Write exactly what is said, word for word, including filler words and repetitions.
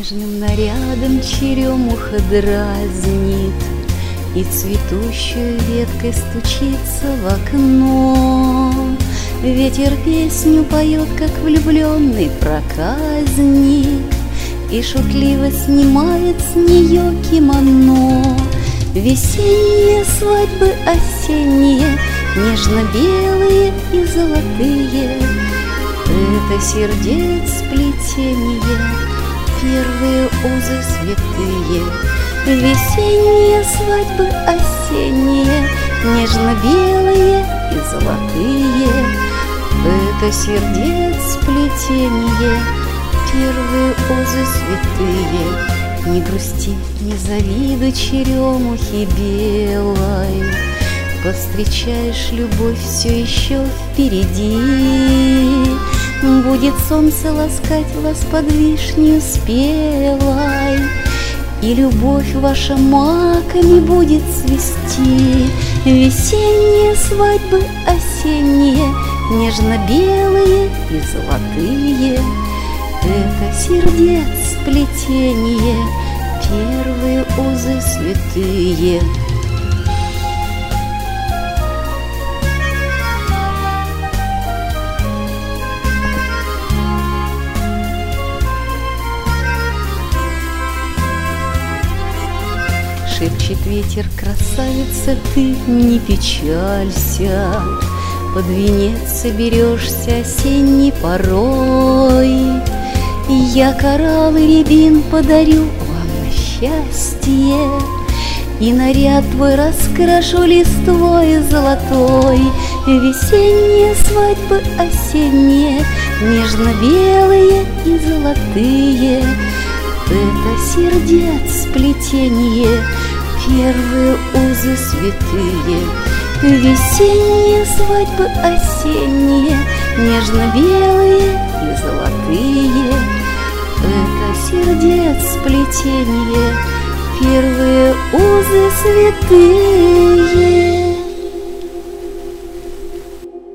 Нежным нарядом черемуха дразнит и цветущую веткой стучится в окно. Ветер песню поет, как влюбленный проказник, и шутливо снимает с нее кимоно. Весенние свадьбы осенние, нежно-белые и золотые, это сердец сплетение, первые узы святые. Весенние свадьбы осенние, нежно-белые и золотые, это сердец сплетение, первые узы святые. Не грусти, не завидуй черемухе белой, повстречаешь любовь все еще впереди. Будет солнце ласкать вас под вишнею спелой, и любовь ваша маками будет цвести. Весенние свадьбы осенние, нежно-белые и золотые, это сердец сплетение, первые узы святые. Шепчет ветер, красавица, ты не печалься, под венец соберешься осенней порой. Я кораллы рябин подарю вам на счастье, и наряд твой раскрашу листвой золотой. Весенние свадьбы осенние, нежно-белые и золотые, это сердец сплетение, первые узы святые. Весенние свадьбы осенние, нежно-белые и золотые, это сердец сплетение, первые узы святые.